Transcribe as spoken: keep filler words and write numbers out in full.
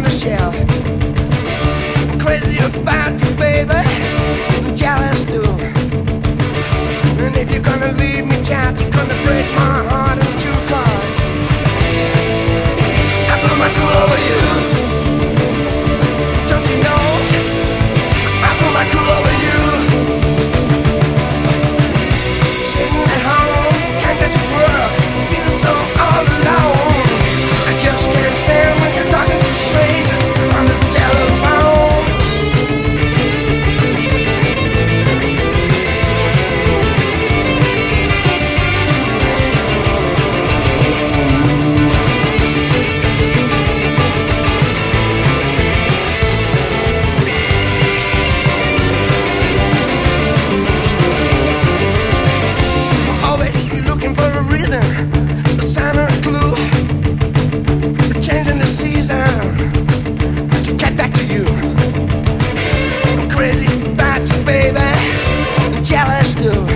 the shell. Crazy about you, baby, I'm jealous too. And if you're gonna leave me, child, you're gonna break my heart in two, cause I blew my cool over you. Don't you know? I blew my cool over you. Sitting at home, can't get to work, feel so all alone. I just can't stand when you're talking to strangers on the telephone. A sign or a clue, changing the season to get back to you. I'm crazy about you, baby, I'm jealous too.